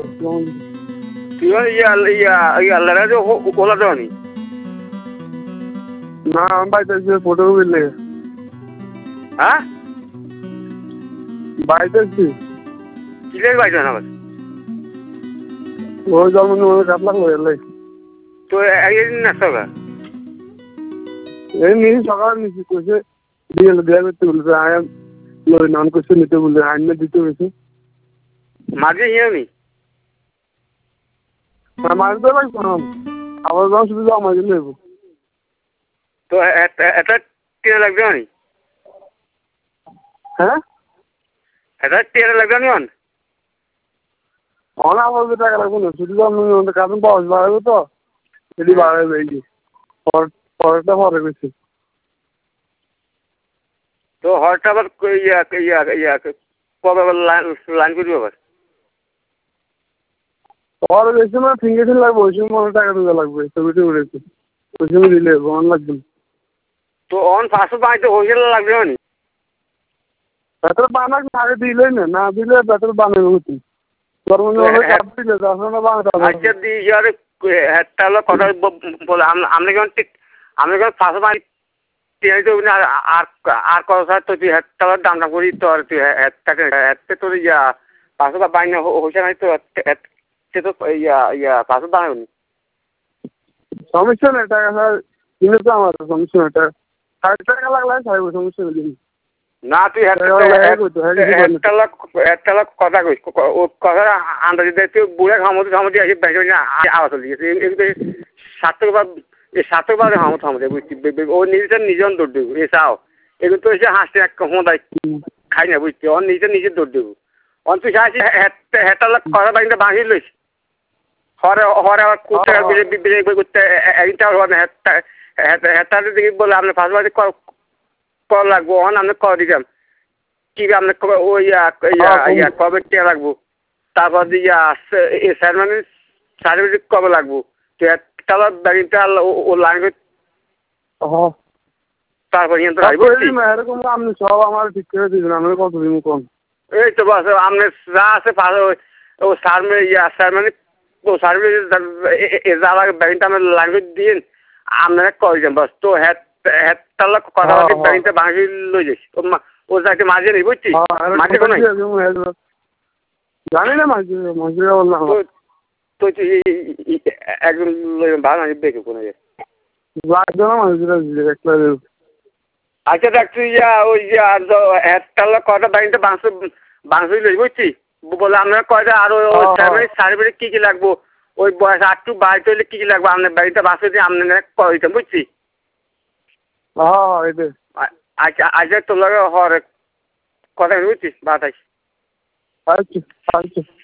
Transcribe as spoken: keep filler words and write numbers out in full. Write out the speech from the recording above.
তুই ইয়া ইয়া ইয়া লড়াই ওলা দেওয়ানি না আমি বাড়িতে এসে ফটো বুঝলে হ্যাঁ বাড়িতে এসছি কিলের বাইক না আবার ওই জন্ম কাটলাম এলে তো একদিন নাস্তা হবে এই নিয়ে সকালে নিচ্ছি কইছে দিয়ে দেয়া করতে বলছে আয়াম লই নাম করছে নিতে বললে আইন দিতে হয়েছে মাঝে ইয়ে নি মাছ তো লাগছে না আবার যখন শুধু জমা দিলে তো এটা টেনে লাগবে নি হ্যাঁ এটা টেনে লাগবে নি অন অনা বলতে টাকা লাগবে না শুধু জন্ম কারণ বয়স বাড়াবে তো সেটি বাড়াবে এই যে পরেরটা পরে গেছে তো হরটা আবার ইয়া ইয়া ইয়া কবে আবার লাইন করবি আবার পরে বেশি মানে ফিঙ্গার লাগবে ওই সময় মনে টাকা দিতে লাগবে ছবিটি উঠেছে ওই সময় দিলে অন লাগবে তো অন পাঁচশো বানাইতে হয়েছিল লাগবে নি বেতন বানাক আগে দিলেই না না দিলে বেতন বানাবে হতি আচ্ছা দি ইয়ার একটা হলো কথা বলে আমরা কেমন ঠিক আমরা কেমন পাঁচশো বানাই টেনে দেবি না আর আর কথা তো তুই একটা দামটা করি তো আর তুই একটাকে একটা তোর ইয়া পাঁচশো বানাই হয়েছে নাই তো সে তো ইয়া ইয়া পাঁচশো বানাবে নি সমস্যা নেই টাকা স্যার কিনে তো আমার সমস্যা নেই টাকা ষাট টাকা লাগলে ছাড়বো সমস্যা নেই না তুই একটা লাখ একটা লাখ কথা কইস ও কথা আন্দাজি দেয় তুই বুড়ে ঘামতি ঘামতি আসি ব্যাংকে আওয়াজ চলে গেছে এগুলো সাতক বা এই সাতক বাদে ঘামত ঘামতে বুঝছি ও নিজেটা নিজের দৌড় দেবো এ চাও এগুলো তো এসে হাসতে এক হোঁদাই খাই না বুঝছি ওর নিজে নিজে দৌড় দেবো অন তুই চাইছি একটা লাখ কথা বাড়িতে বাঁধি লইস হরে হরে আবার করতে করতে একটা হবে হেঁটাতে দেখি বলে আপনি ফার্স্ট বাড়ি কল লাগবো অন আপনি কল দিতাম কি আপনি কবে ওই ইয়া ইয়া কবে টিয়া লাগবো তারপর ইয়া মানে সার্টিফিকেট কবে লাগবো তো একটা ব্যাগিংটা ও লাইন তারপর এরকম আপনি সব আমার ঠিক করে দিবেন আমি কত দিন কম এই তো বাস আপনি যা আছে ও সার ইয়া স্যার মানে ও সার্ভিস যা লাগে ব্যাগিংটা আমি লাইন দিন আপনারা কল দিতাম বাস তো হ্যাঁ হেতাল কথা বলতে ব্যাংকটা ভাঙি লই যাইস ও যাকে মাঝে নেই বুঝছিস মাঝে কোনো জানি না মাঝে মাঝে বললাম তো তুই একজন ভালো দেখে কোনো লাগবে না মাঝে একটা আচ্ছা দেখ তুই যা ওই যে আর হেতাল কথা ব্যাংকটা বাংশ বাংশ লই বুঝছিস বলে আপনারা কয়টা আর ওই সার্টিফিকেট কী কী লাগবো ওই বয়স আটটু বাইশ হলে কী কী লাগবো আপনার ব্যাংকটা বাংশ দিয়ে আপনারা করে দিতাম বুঝছিস হ্যাঁ এটা আচ্ছা আচ্ছা তোর লাগে হরে কথা বুঝছিস বাতাস আচ্ছা আচ্ছা